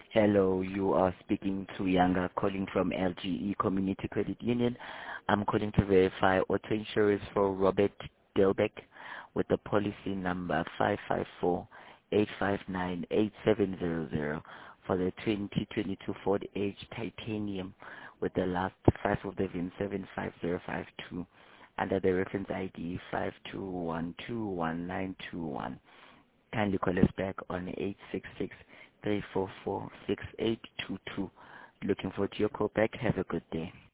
Hello, you are speaking to Yanga calling from LGE Community Credit Union. I'm calling to verify auto insurance for Robert Delbeck with the policy number 554-859-8700 for the 2022 Ford Edge Titanium with the last 5 of the VIN 75052 under the reference ID 5212191. Kindly call us back on 866-344-6822. Looking forward to your call back. Have a good day.